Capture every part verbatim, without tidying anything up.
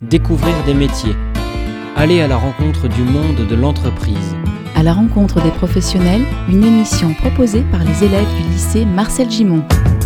Découvrir des métiers. Aller à la rencontre du monde de l'entreprise. À la rencontre des professionnels, une émission proposée par les élèves du lycée Marcel Gimond.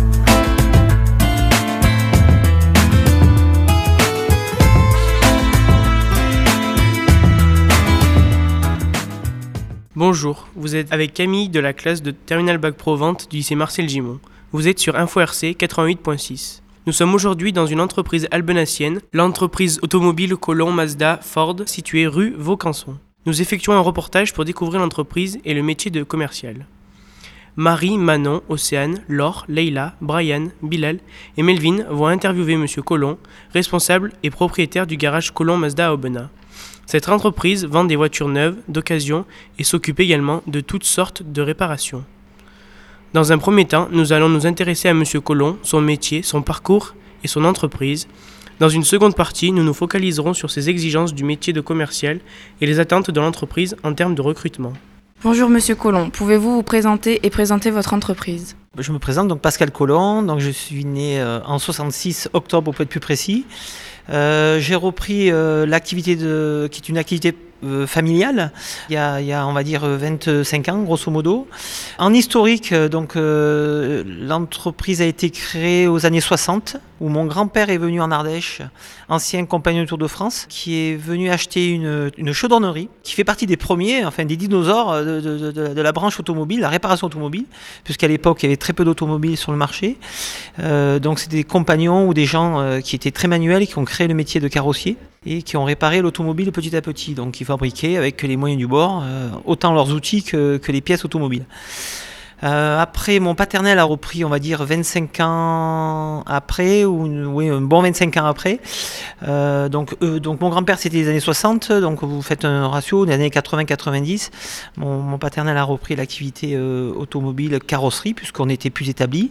Bonjour, vous êtes avec Camille de la classe de Terminal Bac Pro Vente du lycée Marcel Gimond. Vous êtes sur Info R C quatre-vingt-huit point six. Nous sommes aujourd'hui dans une entreprise albenacienne, l'entreprise automobile Colon Mazda Ford, située rue Vaucanson. Nous effectuons un reportage pour découvrir l'entreprise et le métier de commercial. Marie, Manon, Océane, Laure, Leïla, Brian, Bilal et Melvin vont interviewer M. Colon, responsable et propriétaire du garage Colon Mazda à Aubenas. Cette entreprise vend des voitures neuves, d'occasion et s'occupe également de toutes sortes de réparations. Dans un premier temps, nous allons nous intéresser à M. Colon, son métier, son parcours et son entreprise. Dans une seconde partie, nous nous focaliserons sur ses exigences du métier de commercial et les attentes de l'entreprise en termes de recrutement. Bonjour Monsieur Colon, pouvez-vous vous présenter et présenter votre entreprise ? Je me présente, donc Pascal Colon, donc je suis né euh, en soixante-six, octobre pour être plus précis. Euh, j'ai repris euh, l'activité de, qui est une activité euh, familiale il y, a, il y a on va dire vingt-cinq ans grosso modo. En historique, donc euh, l'entreprise a été créée aux années soixante où mon grand-père est venu en Ardèche, ancien compagnon du Tour de France, qui est venu acheter une, une chaudronnerie qui fait partie des premiers, enfin des dinosaures de, de, de, de la branche automobile, la réparation automobile, puisqu'à l'époque il y avait très peu d'automobiles sur le marché. Euh, donc c'était des compagnons ou des gens euh, qui étaient très manuels et qui ont créé le métier de carrossier et qui ont réparé l'automobile petit à petit. Donc ils fabriquaient avec les moyens du bord euh, autant leurs outils que, que les pièces automobiles. Euh, après, mon paternel a repris, on va dire, vingt-cinq ans après, ou oui, un bon vingt-cinq ans après. Euh, donc, euh, donc, mon grand-père, c'était les années soixante, donc vous faites un ratio des années quatre-vingts quatre-vingt-dix. Mon, mon paternel a repris l'activité euh, automobile carrosserie, puisqu'on était plus établi.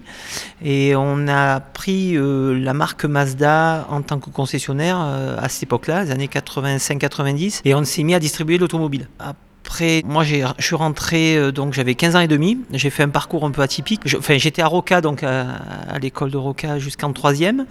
Et on a pris euh, la marque Mazda en tant que concessionnaire euh, à cette époque-là, les années quatre-vingt-cinq quatre-vingt-dix, et on s'est mis à distribuer l'automobile. Après, moi, j'ai, je suis rentré, euh, donc j'avais quinze ans et demi. J'ai fait un parcours un peu atypique. Je, enfin, j'étais à Roca, donc à, à l'école de Roca jusqu'en troisième.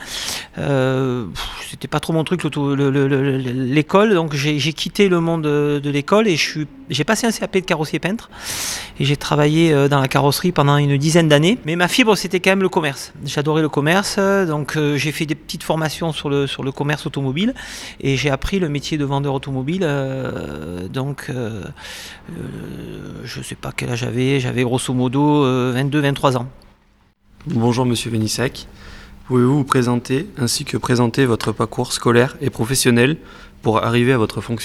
Euh, c'était pas trop mon truc, le, le, le, l'école. Donc j'ai, j'ai quitté le monde de, de l'école et je suis, j'ai passé un C A P de carrossier peintre. Et j'ai travaillé euh, dans la carrosserie pendant une dizaine d'années. Mais ma fibre, c'était quand même le commerce. J'adorais le commerce, donc euh, j'ai fait des petites formations sur le, sur le commerce automobile. Et j'ai appris le métier de vendeur automobile. Euh, donc... Euh, Euh, je ne sais pas quel âge j'avais, j'avais grosso modo euh, vingt-deux vingt-trois ans. Bonjour Monsieur Vénissac, pouvez-vous vous présenter ainsi que présenter votre parcours scolaire et professionnel pour arriver à votre fonction ?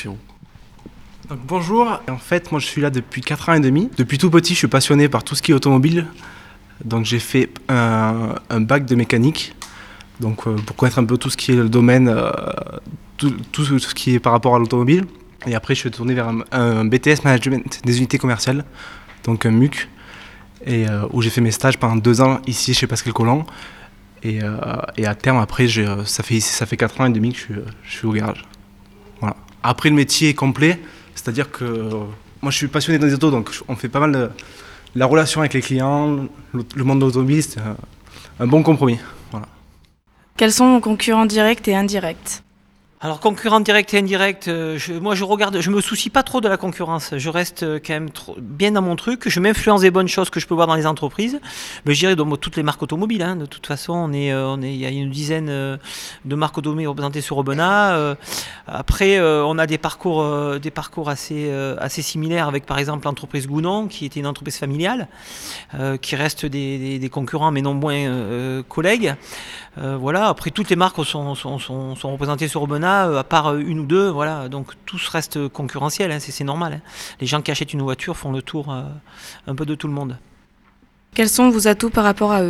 Donc, bonjour, en fait moi je suis là depuis quatre ans et demi. Depuis tout petit je suis passionné par tout ce qui est automobile, donc j'ai fait un, un bac de mécanique, donc euh, pour connaître un peu tout ce qui est le domaine, euh, tout, tout ce qui est par rapport à l'automobile. Et après, je suis tourné vers un, un B T S Management des unités commerciales, donc un M U C, et, euh, où j'ai fait mes stages pendant deux ans ici chez Pascal Colon. Et, euh, et à terme, après, j'ai, ça fait ça fait quatre ans et demi que je suis, je suis au garage. Voilà. Après, le métier est complet, c'est-à-dire que euh, moi, je suis passionné dans les autos, donc on fait pas mal de la relation avec les clients, le, le monde de l'automobile, c'est un, un bon compromis. Voilà. Quels sont vos concurrents directs et indirects ? Alors concurrent direct et indirect, euh, je, moi je regarde, je me soucie pas trop de la concurrence. Je reste quand même trop, bien dans mon truc. Je m'influence des bonnes choses que je peux voir dans les entreprises. Mais je dirais donc toutes les marques automobiles. Hein. De toute façon, on est, euh, on est, il y a une dizaine euh, de marques automobiles représentées sur Aubenas. Euh, après, euh, on a des parcours, euh, des parcours assez, euh, assez similaires avec par exemple l'entreprise Gounon, qui était une entreprise familiale, euh, qui reste des, des, des concurrents mais non moins euh, collègues. Euh, voilà. Après, toutes les marques sont, sont, sont, sont représentées sur Aubenas. À part une ou deux, voilà, donc tous restent concurrentiels, hein, c'est, c'est normal. Hein. Les gens qui achètent une voiture font le tour euh, un peu de tout le monde. Quels sont vos atouts par rapport à eux ?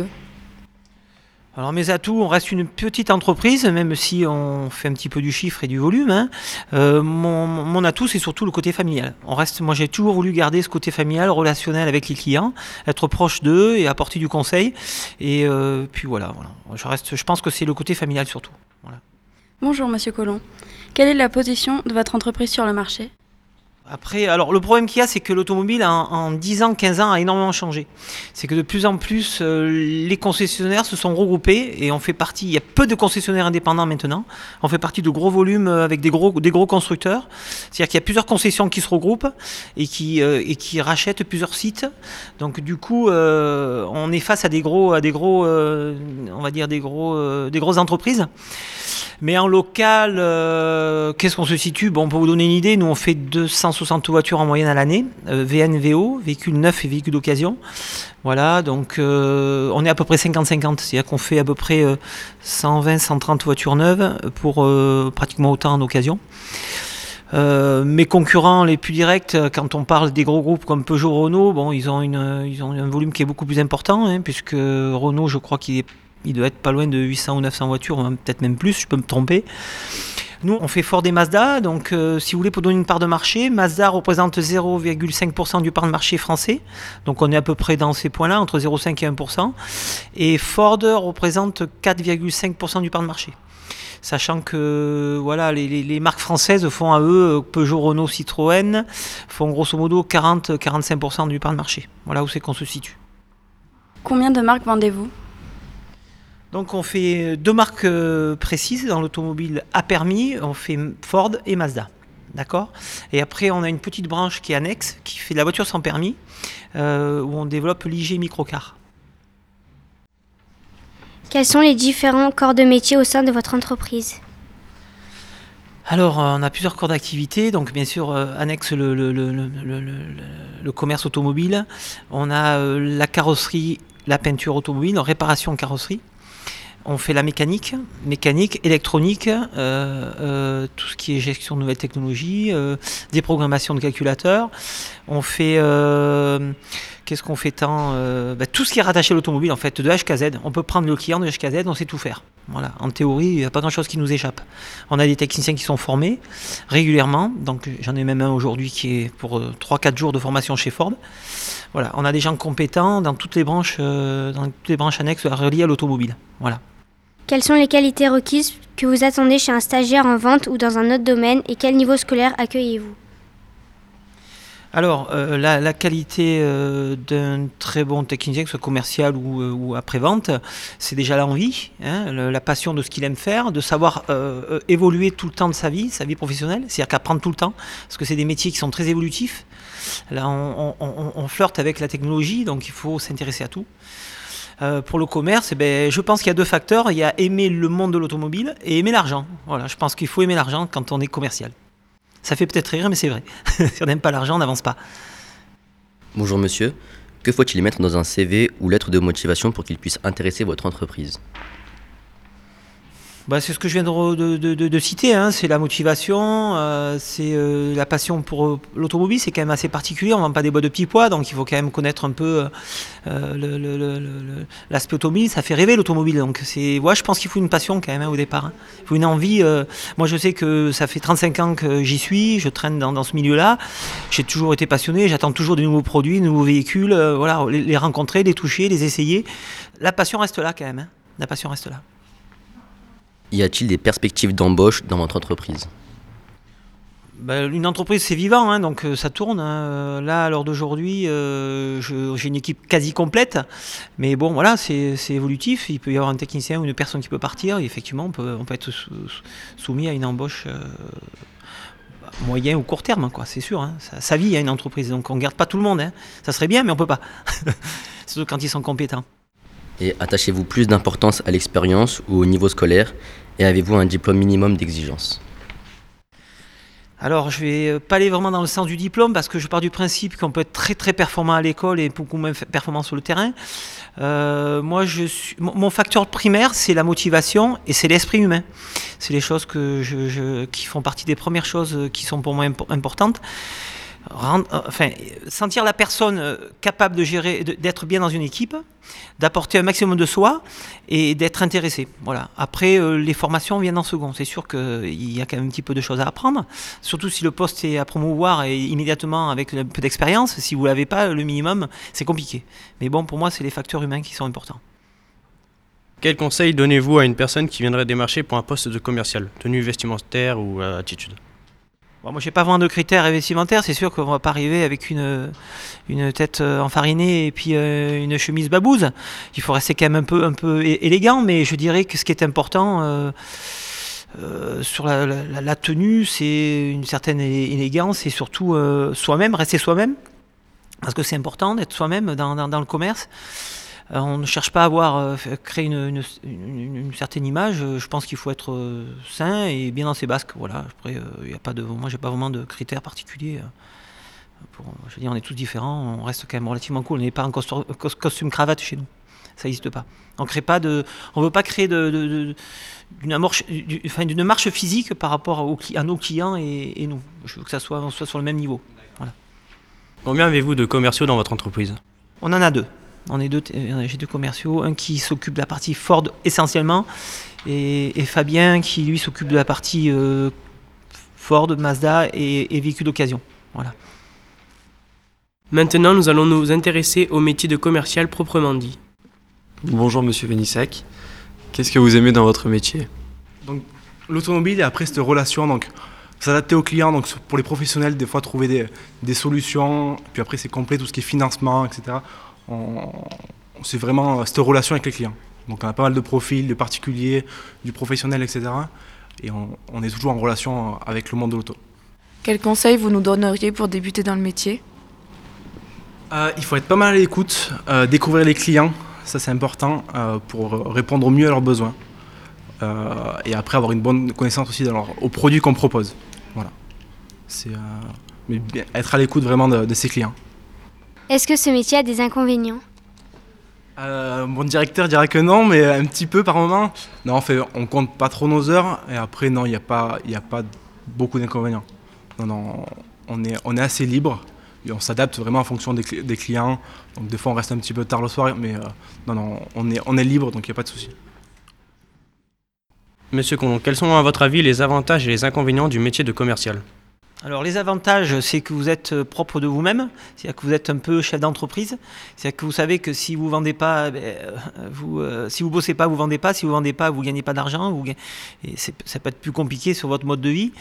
Alors mes atouts, on reste une petite entreprise, même si on fait un petit peu du chiffre et du volume. Hein. Euh, mon, mon atout, c'est surtout le côté familial. On reste, moi, j'ai toujours voulu garder ce côté familial, relationnel avec les clients, être proche d'eux et apporter du conseil. Et euh, puis voilà, voilà. Je reste, je pense que c'est le côté familial surtout. Voilà. Bonjour Monsieur Colon, quelle est la position de votre entreprise sur le marché ? Après, alors le problème qu'il y a, c'est que l'automobile en, en dix ans, quinze ans a énormément changé. C'est que de plus en plus, euh, les concessionnaires se sont regroupés et on fait partie, il y a peu de concessionnaires indépendants maintenant, on fait partie de gros volumes avec des gros, des gros constructeurs. C'est-à-dire qu'il y a plusieurs concessions qui se regroupent et qui, euh, et qui rachètent plusieurs sites. Donc du coup, euh, on est face à des gros, à des gros euh, on va dire des, gros, euh, des grosses entreprises. Mais en local, euh, qu'est-ce qu'on se situe? Bon, pour vous donner une idée, nous on fait deux cent soixante voitures en moyenne à l'année, euh, V N V O, véhicules neufs et véhicules d'occasion. Voilà, donc euh, on est à peu près cinquante cinquante, c'est-à-dire qu'on fait à peu près euh, cent vingt cent trente voitures neuves pour euh, pratiquement autant en occasion. Euh, mes concurrents les plus directs, quand on parle des gros groupes comme Peugeot, Renault, bon, ils ont, une, ils ont un volume qui est beaucoup plus important, hein, puisque Renault, je crois qu'il est Il doit être pas loin de huit cents ou neuf cents voitures, peut-être même plus, je peux me tromper. Nous, on fait Ford et Mazda, donc euh, si vous voulez, pour donner une part de marché, Mazda représente zéro virgule cinq pour cent du part de marché français, donc on est à peu près dans ces points-là, entre zéro virgule cinq et un pour cent, et Ford représente quatre virgule cinq pour cent du part de marché. Sachant que voilà, les, les, les marques françaises font à eux, Peugeot, Renault, Citroën, font grosso modo quarante à quarante-cinq pour cent du part de marché. Voilà où c'est qu'on se situe. Combien de marques vendez-vous ? Donc on fait deux marques précises dans l'automobile à permis, on fait Ford et Mazda, d'accord ? Et après on a une petite branche qui est annexe, qui fait de la voiture sans permis, euh, où on développe l'I G Microcar. Quels sont les différents corps de métier au sein de votre entreprise ? Alors on a plusieurs corps d'activité, donc bien sûr euh, annexe le, le, le, le, le, le, le commerce automobile, on a euh, la carrosserie, la peinture automobile, réparation carrosserie. On fait la mécanique, mécanique, électronique, euh, euh, tout ce qui est gestion de nouvelles technologies, euh, déprogrammation de calculateurs. On fait, euh, qu'est-ce qu'on fait tant euh, bah, tout ce qui est rattaché à l'automobile, en fait, de H K Z. On peut prendre le client de H K Z, on sait tout faire. Voilà. En théorie, il n'y a pas grand-chose qui nous échappe. On a des techniciens qui sont formés régulièrement, donc j'en ai même un aujourd'hui qui est pour euh, trois à quatre jours de formation chez Ford. Voilà. On a des gens compétents dans toutes les branches, euh, dans toutes les branches annexes reliées à l'automobile. Voilà. Quelles sont les qualités requises que vous attendez chez un stagiaire en vente ou dans un autre domaine et quel niveau scolaire accueillez-vous ? Alors, euh, la, la qualité euh, d'un très bon technicien, que ce soit commercial ou, euh, ou après-vente, c'est déjà l'envie, hein, le, la passion de ce qu'il aime faire, de savoir euh, euh, évoluer tout le temps de sa vie, sa vie professionnelle, c'est-à-dire qu'apprendre tout le temps, parce que c'est des métiers qui sont très évolutifs. Là, on, on, on, on flirte avec la technologie, donc il faut s'intéresser à tout. Euh, pour le commerce, eh ben, je pense qu'il y a deux facteurs. Il y a aimer le monde de l'automobile et aimer l'argent. Voilà, je pense qu'il faut aimer l'argent quand on est commercial. Ça fait peut-être rire, mais c'est vrai. Si on n'aime pas l'argent, on n'avance pas. Bonjour monsieur, que faut-il mettre dans un C V ou lettre de motivation pour qu'il puisse intéresser votre entreprise ? Bah, c'est ce que je viens de, de, de, de citer, hein. C'est la motivation, euh, c'est euh, la passion pour euh, l'automobile, c'est quand même assez particulier, on ne vend pas des bois de petits pois, donc il faut quand même connaître un peu euh, le, le, le, le, l'aspect automobile, ça fait rêver l'automobile, donc c'est, ouais, je pense qu'il faut une passion quand même hein, au départ, hein. Il faut une envie, euh, moi je sais que ça fait trente-cinq ans que j'y suis, je traîne dans, dans ce milieu-là, j'ai toujours été passionné, j'attends toujours des nouveaux produits, de nouveaux véhicules, euh, voilà, les, les rencontrer, les toucher, les essayer, la passion reste là quand même, hein. La passion reste là. Y a-t-il des perspectives d'embauche dans votre entreprise ? Ben, une entreprise, c'est vivant, hein, donc euh, ça tourne. Hein. Là, à l'heure d'aujourd'hui, euh, je, j'ai une équipe quasi complète. Mais bon, voilà, c'est, c'est évolutif. Il peut y avoir un technicien ou une personne qui peut partir. Et effectivement, on peut, on peut être sou, soumis à une embauche euh, moyen ou court terme, quoi, c'est sûr. Hein. Ça, ça vit, hein, une entreprise. Donc on ne garde pas tout le monde. Hein. Ça serait bien, mais on ne peut pas. Surtout quand ils sont compétents. Et attachez-vous plus d'importance à l'expérience ou au niveau scolaire ? Et avez-vous un diplôme minimum d'exigence ? Alors, je ne vais pas aller vraiment dans le sens du diplôme parce que je pars du principe qu'on peut être très très performant à l'école et beaucoup moins performant sur le terrain. Euh, moi, je suis, mon facteur primaire, c'est la motivation et c'est l'esprit humain. C'est les choses que je, je, qui font partie des premières choses qui sont pour moi importantes. Rendre, enfin, sentir la personne capable de gérer, d'être bien dans une équipe, d'apporter un maximum de soi et d'être intéressé. Voilà. Après, euh, les formations viennent en second. C'est sûr qu'il y a quand même un petit peu de choses à apprendre, surtout si le poste est à promouvoir et immédiatement avec un peu d'expérience. Si vous ne l'avez pas, le minimum, c'est compliqué. Mais bon, pour moi, c'est les facteurs humains qui sont importants. Quel conseil donnez-vous à une personne qui viendrait démarcher pour un poste de commercial, tenue vestimentaire ou euh, attitude ? Bon, moi, j'ai pas vraiment de critères vestimentaires. C'est sûr qu'on va pas arriver avec une, une tête enfarinée et puis euh, une chemise babouze. Il faut rester quand même un peu, un peu é- élégant, mais je dirais que ce qui est important euh, euh, sur la, la, la tenue, c'est une certaine é- élégance et surtout euh, soi-même, rester soi-même, parce que c'est important d'être soi-même dans, dans, dans le commerce. Euh, on ne cherche pas à avoir euh, créé une, une, une, une certaine image. Je pense qu'il faut être euh, sain et bien dans ses basques. Voilà. Après, euh, y a pas de, moi, j'ai pas vraiment de critères particuliers. Euh, pour, je veux dire, on est tous différents. On reste quand même relativement cool. On n'est pas en costume, costume cravate chez nous. Ça n'existe pas. On crée pas de, on veut pas créer de, de, de, d'une, marche, d'une, enfin, d'une marche physique par rapport aux, à nos clients et, et nous. Je veux que ça soit, on soit sur le même niveau. Voilà. Combien avez-vous de commerciaux dans votre entreprise ? On en a deux. On est deux, j'ai deux commerciaux, un qui s'occupe de la partie Ford essentiellement, et, et Fabien qui lui s'occupe de la partie euh, Ford, Mazda et, et véhicules d'occasion. Voilà. Maintenant, nous allons nous intéresser au métier de commercial proprement dit. Bonjour Monsieur Vénissac, qu'est-ce que vous aimez dans votre métier ? Donc, l'automobile et après cette relation, donc s'adapter aux clients, donc pour les professionnels, des fois trouver des, des solutions, puis après c'est complet, tout ce qui est financement, et cetera. On, c'est vraiment cette relation avec les clients. Donc on a pas mal de profils, de particuliers, du professionnel, et cetera. Et on, on est toujours en relation avec le monde de l'auto. Quels conseils vous nous donneriez pour débuter dans le métier ? euh, Il faut être pas mal à l'écoute, euh, découvrir les clients, ça c'est important euh, pour répondre au mieux à leurs besoins. Euh, et après avoir une bonne connaissance aussi dans leur, aux produits qu'on propose. Voilà. C'est, euh, mais bien, être à l'écoute vraiment de, de ses clients. Est-ce que ce métier a des inconvénients ? euh, Mon directeur dirait que non, mais un petit peu par moment. Non, en fait, on compte pas trop nos heures, et après, non, il n'y a pas, il n'y a pas beaucoup d'inconvénients. Non, non, on est, on est assez libre, et on s'adapte vraiment en fonction des, cl- des clients. Donc des fois, on reste un petit peu tard le soir, mais euh, non, non, on est, on est libre, donc il n'y a pas de souci. Monsieur Colomb, quels sont à votre avis les avantages et les inconvénients du métier de commercial ? Alors les avantages, c'est que vous êtes propre de vous-même, c'est-à-dire que vous êtes un peu chef d'entreprise, c'est-à-dire que vous savez que si vous vendez pas, ben, vous, euh, si vous bossez pas, vous vendez pas, si vous vendez pas, vous gagnez pas d'argent, vous, et c'est, ça peut être plus compliqué sur votre mode de vie.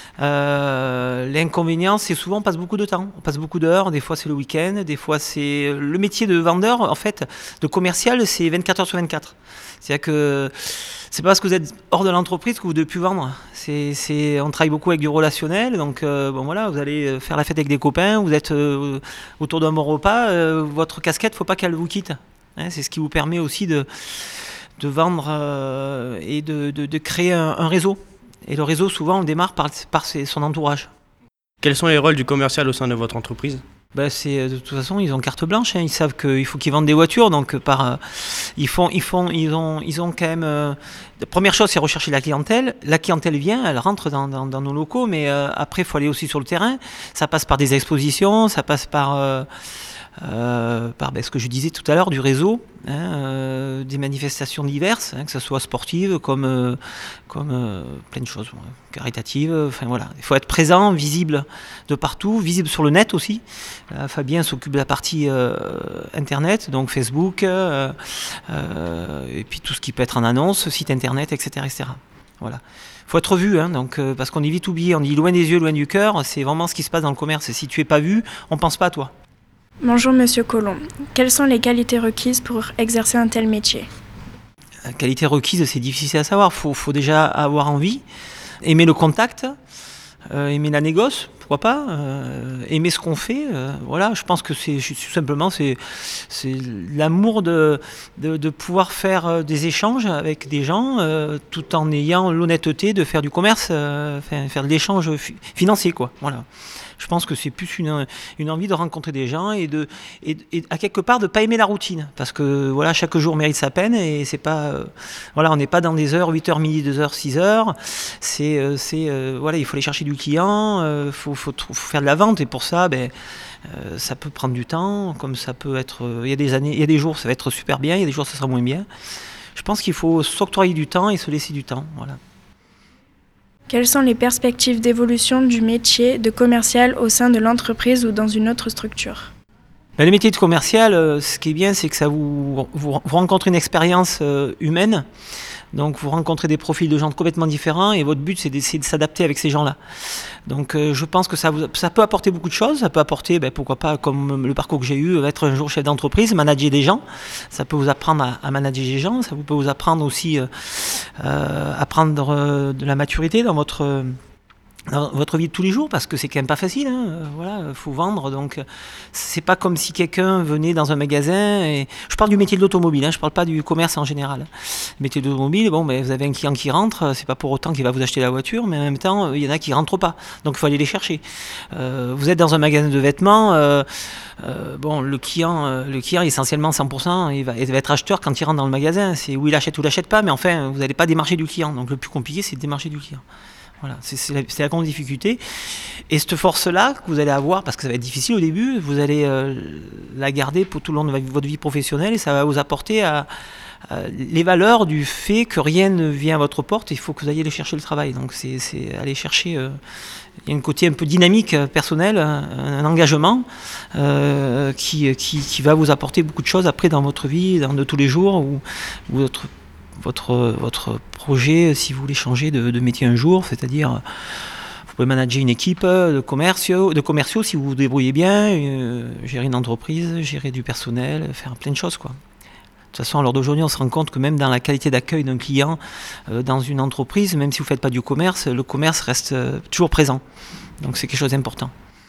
Euh, l'inconvénient, c'est souvent on passe beaucoup de temps, on passe beaucoup d'heures, des fois c'est le week-end, des fois c'est le métier de vendeur, en fait, de commercial, c'est vingt-quatre heures sur vingt-quatre. C'est-à-dire que c'est pas parce que vous êtes hors de l'entreprise que vous ne devez plus vendre. C'est, c'est, on travaille beaucoup avec du relationnel, donc euh, bon voilà, vous allez faire la fête avec des copains, vous êtes euh, autour d'un bon repas, euh, votre casquette, faut pas qu'elle vous quitte. Hein, c'est ce qui vous permet aussi de, de vendre euh, et de, de, de créer un, un réseau. Et le réseau, souvent, on démarre par, par ses, son entourage. Quels sont les rôles du commercial au sein de votre entreprise ? Ben c'est, de toute façon, ils ont carte blanche. Hein. Ils savent qu'il faut qu'ils vendent des voitures, donc par, euh, ils font, ils font, ils ont, ils ont quand même. Euh, la première chose, c'est rechercher la clientèle. La clientèle vient, elle rentre dans, dans, dans nos locaux, mais euh, après, il faut aller aussi sur le terrain. Ça passe par des expositions, ça passe par, euh, euh, par ben, ce que je disais tout à l'heure, du réseau, hein, euh, des manifestations diverses, hein, que ce soit sportives comme, euh, comme euh, plein de choses, ouais, caritatives. Enfin voilà, il faut être présent, visible de partout, visible sur le net aussi. Là, Fabien s'occupe de la partie euh, internet, donc Facebook, euh, euh, et puis tout ce qui peut être en annonce, site internet, et cetera, et cetera. Voilà. Il faut être vu, hein, donc, euh, parce qu'on est vite oublié, on dit loin des yeux, loin du cœur, c'est vraiment ce qui se passe dans le commerce. Si tu es pas vu, on pense pas à toi. Bonjour Monsieur Colomb, quelles sont les qualités requises pour exercer un tel métier ? La qualité requise, c'est difficile à savoir. Il faut, faut déjà avoir envie, aimer le contact, euh, aimer la négoce, pourquoi pas, euh, aimer ce qu'on fait. Euh, voilà, je pense que c'est tout simplement c'est, c'est l'amour de, de, de pouvoir faire des échanges avec des gens, euh, tout en ayant l'honnêteté de faire du commerce, euh, faire, faire de l'échange fi- financier, quoi. Voilà. Je pense que c'est plus une, une envie de rencontrer des gens et, de, et, et à quelque part de ne pas aimer la routine. Parce que voilà, chaque jour mérite sa peine et c'est pas, euh, voilà, on n'est pas dans des heures, huit heures, midi, deux heures, six heures. C'est, euh, c'est, euh, voilà, il faut aller chercher du client, il euh, faut, faut, faut faire de la vente et pour ça, ben, euh, ça peut prendre du temps, comme ça peut être. Il euh, y a des années, il y a des jours ça va être super bien, il y a des jours ça sera moins bien. Je pense qu'il faut s'octroyer du temps et se laisser du temps. Voilà. Quelles sont les perspectives d'évolution du métier de commercial au sein de l'entreprise ou dans une autre structure ? Ben, le métier de commercial, euh, ce qui est bien, c'est que ça vous, vous, vous rencontrez une expérience euh, humaine. Donc vous rencontrez des profils de gens complètement différents et votre but c'est d'essayer de s'adapter avec ces gens-là. Donc euh, je pense que ça, vous, ça peut apporter beaucoup de choses. Ça peut apporter, ben, pourquoi pas, comme le parcours que j'ai eu, être un jour chef d'entreprise, manager des gens. Ça peut vous apprendre à, à manager des gens. Ça peut vous apprendre aussi euh, euh, à prendre euh, de la maturité dans votre... Euh, dans votre vie de tous les jours, parce que c'est quand même pas facile, hein. euh, voilà, faut vendre, donc c'est pas comme si quelqu'un venait dans un magasin, et je parle du métier de l'automobile, hein, je parle pas du commerce en général. Le métier de l'automobile, bon, ben, vous avez un client qui rentre, c'est pas pour autant qu'il va vous acheter la voiture, mais en même temps, il y en a qui rentrent pas, donc il faut aller les chercher. Euh, vous êtes dans un magasin de vêtements, euh, euh, bon, le client, euh, le client essentiellement cent pour cent, il va, il va être acheteur quand il rentre dans le magasin, c'est où il achète ou il l'achète pas, mais enfin, vous n'allez pas démarcher du client, donc le plus compliqué, c'est de démarcher du client. Voilà, c'est, c'est, la, c'est la grande difficulté. Et cette force-là que vous allez avoir, parce que ça va être difficile au début, vous allez euh, la garder pour tout le long de votre vie professionnelle et ça va vous apporter à, à les valeurs du fait que rien ne vient à votre porte, il faut que vous ayez aller chercher le travail. Donc c'est, c'est aller chercher... Euh, il y a un côté un peu dynamique, personnel, un, un engagement euh, qui, qui, qui va vous apporter beaucoup de choses après dans votre vie, dans de tous les jours, ou votre... Votre, votre projet, si vous voulez changer de, de métier un jour, c'est-à-dire vous pouvez manager une équipe de commerciaux, de commerciaux si vous vous débrouillez bien, euh, gérer une entreprise, gérer du personnel, faire plein de choses, quoi. De toute façon, à l'heure d'aujourd'hui, on se rend compte que même dans la qualité d'accueil d'un client euh, dans une entreprise, même si vous ne faites pas du commerce, le commerce reste euh, toujours présent. Donc c'est quelque chose d'important.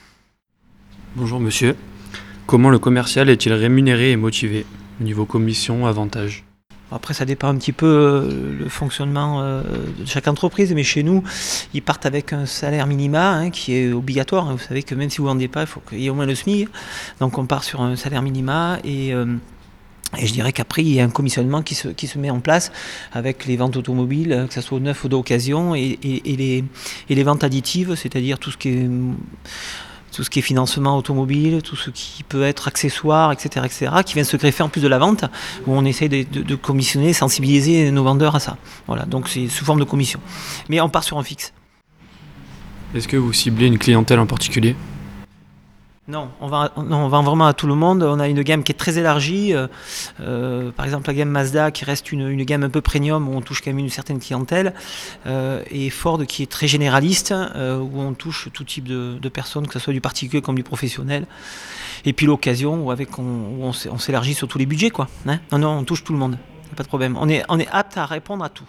Bonjour monsieur, comment le commercial est-il rémunéré et motivé au niveau commission, avantages ? Après, ça dépend un petit peu euh, le fonctionnement euh, de chaque entreprise, mais chez nous, ils partent avec un salaire minima hein, qui est obligatoire. Vous savez que même si vous ne vendez pas, il faut qu'il y ait au moins le SMIC. Donc on part sur un salaire minima et, euh, et je dirais qu'après, il y a un commissionnement qui se, qui se met en place avec les ventes automobiles, que ce soit au neuf ou d'occasion, et, et, et, les, et les ventes additives, c'est-à-dire tout ce qui est... tout ce qui est financement automobile, tout ce qui peut être accessoire, et cetera, et cetera, qui vient se greffer en plus de la vente, où on essaie de, de, de commissionner, sensibiliser nos vendeurs à ça. Voilà, donc c'est sous forme de commission. Mais on part sur un fixe. Est-ce que vous ciblez une clientèle en particulier ? Non, on vend, non, on vend vraiment à tout le monde. On a une gamme qui est très élargie. Euh, euh, par exemple, la gamme Mazda qui reste une, une gamme un peu premium où on touche quand même une certaine clientèle. Euh, et Ford qui est très généraliste euh, où on touche tout type de, de personnes, que ce soit du particulier comme du professionnel. Et puis l'occasion où, avec, on, où on, on s'élargit sur tous les budgets, quoi. Hein, non, non, on touche tout le monde. Pas de problème. On est, on est apte à répondre à tout.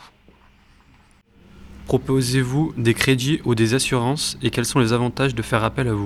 Proposez-vous des crédits ou des assurances et quels sont les avantages de faire appel à vous ?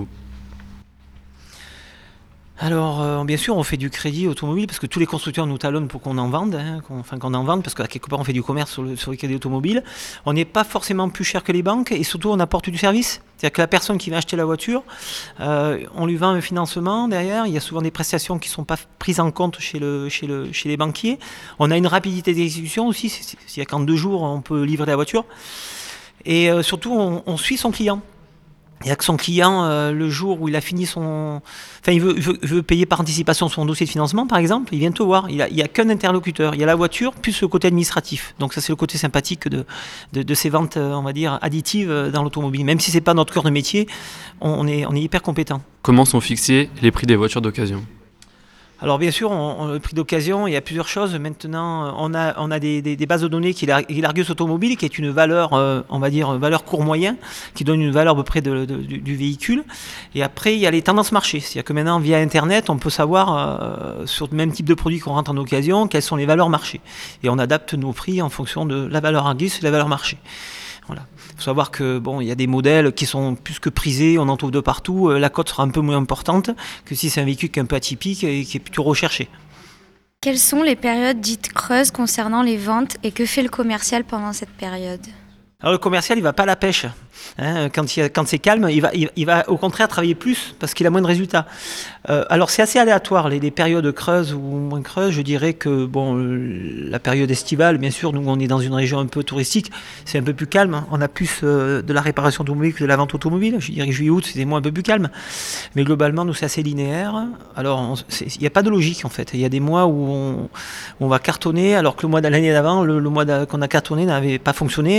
Alors, euh, bien sûr, on fait du crédit automobile parce que tous les constructeurs nous talonnent pour qu'on en vende, hein, qu'on, enfin qu'on en vende, parce qu'à quelque part on fait du commerce sur le, sur le crédit automobile. On n'est pas forcément plus cher que les banques et surtout on apporte du service. C'est-à-dire que la personne qui va acheter la voiture, euh, on lui vend un financement derrière. Il y a souvent des prestations qui ne sont pas prises en compte chez, le, chez, le, chez les banquiers. On a une rapidité d'exécution aussi, c'est-à-dire qu'en deux jours on peut livrer la voiture. Et euh, surtout, on, on suit son client. Il y a que son client, euh, le jour où il a fini son... Enfin, il veut, veut, veut payer par anticipation son dossier de financement, par exemple, il vient te voir. Il n'y a, a qu'un interlocuteur. Il y a la voiture, plus le côté administratif. Donc ça, c'est le côté sympathique de, de, de ces ventes, on va dire, additives dans l'automobile. Même si ce n'est pas notre cœur de métier, on, on, est, on est hyper compétent. Comment sont fixés les prix des voitures d'occasion ? Alors bien sûr, on, on, le prix d'occasion, il y a plusieurs choses. Maintenant, on a, on a des, des, des bases de données qui est l'Argus Automobile, qui est une valeur, euh, on va dire, valeur court moyen, qui donne une valeur à peu près de, de, du, du véhicule. Et après, il y a les tendances marché. C'est-à-dire que maintenant, via Internet, on peut savoir, euh, sur le même type de produit qu'on rentre en occasion, quelles sont les valeurs marché. Et on adapte nos prix en fonction de la valeur Argus et de la valeur marché. Voilà. Il faut savoir que bon, il y a des modèles qui sont plus que prisés, on en trouve de partout. La cote sera un peu moins importante que si c'est un véhicule qui est un peu atypique et qui est plutôt recherché. Quelles sont les périodes dites creuses concernant les ventes et que fait le commercial pendant cette période ? Alors le commercial, il va pas à la pêche. Hein, quand, il, quand c'est calme, il va, il, il va au contraire travailler plus parce qu'il a moins de résultats. Euh, alors c'est assez aléatoire, les, les périodes creuses ou moins creuses. Je dirais que bon, la période estivale, bien sûr, nous on est dans une région un peu touristique, c'est un peu plus calme. On a plus euh, de la réparation automobile que de la vente automobile. Je dirais que juillet-août, c'est des mois un peu plus calme. Mais globalement, nous c'est assez linéaire. Alors il n'y a pas de logique en fait. Il y a des mois où on, on va cartonner alors que le mois de l'année d'avant, le, le mois qu'on a cartonné n'avait pas fonctionné et c'était le mois d'après.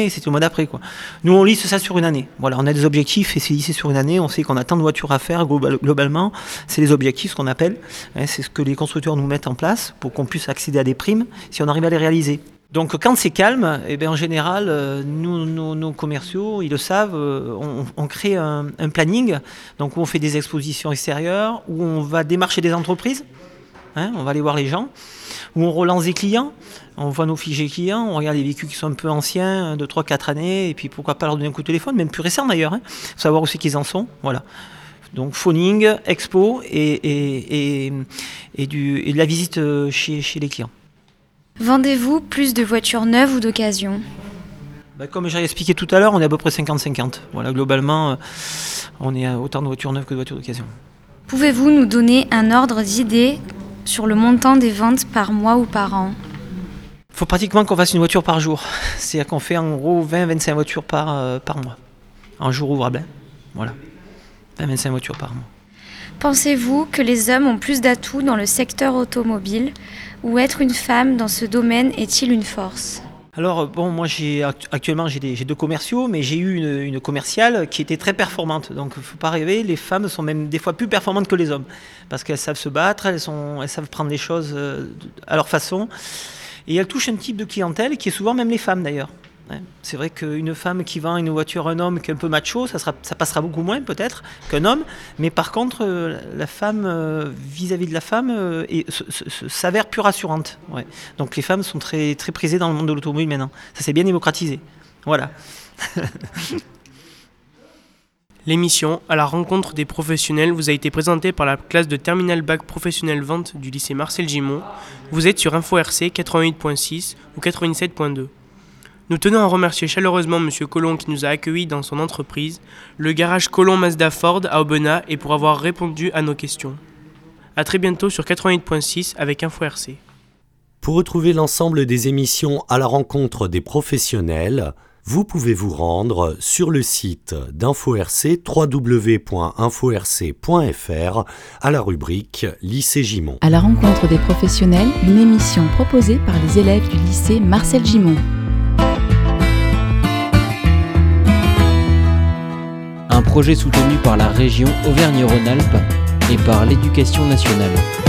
d'après, quoi. Nous, on lisse ça sur une année. Voilà, on a des objectifs et c'est lissé sur une année. On sait qu'on a tant de voitures à faire global, globalement. C'est les objectifs, ce qu'on appelle. Hein, c'est ce que les constructeurs nous mettent en place pour qu'on puisse accéder à des primes si on arrive à les réaliser. Donc quand c'est calme, eh bien, en général, euh, nous, nos, nos commerciaux, ils le savent, euh, on, on crée un, un planning, donc où on fait des expositions extérieures, où on va démarcher des entreprises, hein, on va aller voir les gens, où on relance des clients, on voit nos fichiers clients, on regarde les véhicules qui sont un peu anciens, de trois quatre années, et puis pourquoi pas leur donner un coup de téléphone, même plus récent d'ailleurs, hein, pour savoir où c'est qu'ils en sont, voilà. Donc phoning, expo et, et, et, et, du, et de la visite chez, chez les clients. Vendez-vous plus de voitures neuves ou d'occasion ? Ben, comme j'ai expliqué tout à l'heure, on est à peu près cinquante cinquante. Voilà, globalement, euh, on est à autant de voitures neuves que de voitures d'occasion. Pouvez-vous nous donner un ordre d'idée sur le montant des ventes par mois ou par an ? Il faut pratiquement qu'on fasse une voiture par jour. C'est-à-dire qu'on fait en gros vingt à vingt-cinq voitures par, euh, par mois. En jour ouvrable. Voilà. vingt à vingt-cinq voitures par mois. Pensez-vous que les hommes ont plus d'atouts dans le secteur automobile ou être une femme dans ce domaine est-il une force ? Alors, bon, moi, j'ai, actuellement, j'ai, des, j'ai deux commerciaux, mais j'ai eu une, une commerciale qui était très performante. Donc, il ne faut pas rêver, les femmes sont même des fois plus performantes que les hommes. Parce qu'elles savent se battre, elles, sont, elles savent prendre les choses à leur façon. Et elles touchent un type de clientèle qui est souvent même les femmes, d'ailleurs. C'est vrai qu'une femme qui vend une voiture à un homme qui est un peu macho, ça, sera, ça passera beaucoup moins peut-être qu'un homme. Mais par contre, la femme, vis-à-vis de la femme, est, se, se, s'avère plus rassurante. Ouais. Donc les femmes sont très, très prisées dans le monde de l'automobile maintenant. Ça s'est bien démocratisé. Voilà. L'émission « À la rencontre des professionnels » vous a été présentée par la classe de Terminal Bac Professionnel Vente du lycée Marcel Gimond. Vous êtes sur Info R C quatre-vingt-huit point six ou quatre-vingt-dix-sept point deux. Nous tenons à remercier chaleureusement M. Colomb qui nous a accueillis dans son entreprise, le garage Colomb Mazda Ford à Aubenas, et pour avoir répondu à nos questions. A très bientôt sur quatre-vingt-huit point six avec Info R C. Pour retrouver l'ensemble des émissions à la rencontre des professionnels, vous pouvez vous rendre sur le site d'Info R C, w w w point info r c point f r, à la rubrique Lycée Gimond. À la rencontre des professionnels, une émission proposée par les élèves du lycée Marcel Gimond. Un projet soutenu par la région Auvergne-Rhône-Alpes et par l'Éducation nationale.